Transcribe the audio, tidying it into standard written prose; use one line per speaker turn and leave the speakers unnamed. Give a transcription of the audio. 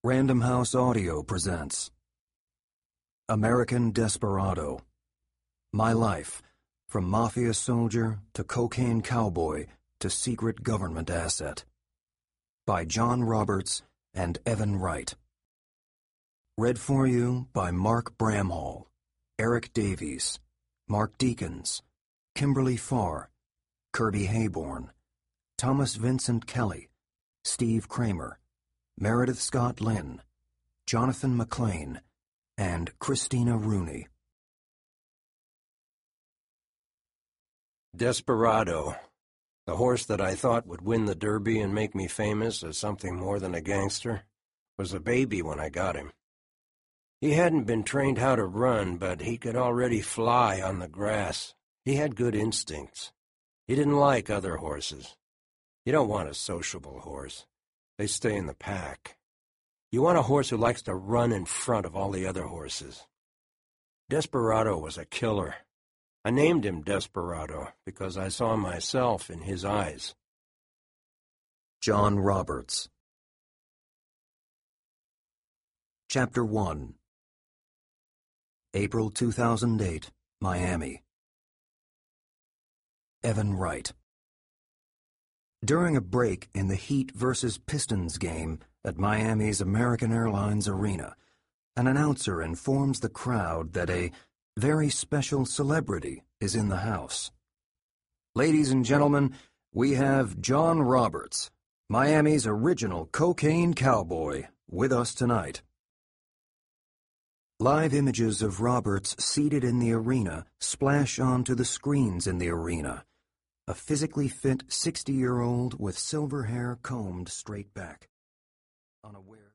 Random House Audio presents American Desperado. My Life, from Mafia Soldier to Cocaine Cowboy to Secret Government Asset. By John Roberts and Evan Wright. Read for you by Mark Bramhall, Eric Davies, Mark Deakins, Kimberly Farr, Kirby Hayborn, Thomas Vincent Kelly, Steve Kramer, Meredith Scott Lynn, Jonathan McLean, and Christina Rooney.
Desperado, the horse that I thought would win the Derby and make me famous as something more than a gangster, was a baby when I got him. He hadn't been trained how to run, but he could already fly on the grass. He had good instincts. He didn't like other horses. You don't want a sociable horse. They stay in the pack. You want a horse who likes to run in front of all the other horses. Desperado was a killer. I named him Desperado because I saw myself in his eyes.
John Roberts. Chapter 1. April 2008, Miami. Evan Wright. During a break in the Heat versus Pistons game at Miami's American Airlines Arena, an announcer informs the crowd that a very special celebrity is in the house. Ladies and gentlemen, we have John Roberts, Miami's original Cocaine Cowboy, with us tonight. Live images of Roberts seated in the arena splash onto the screens in the arena. A physically fit 60-year-old with silver hair combed straight back. Unaware.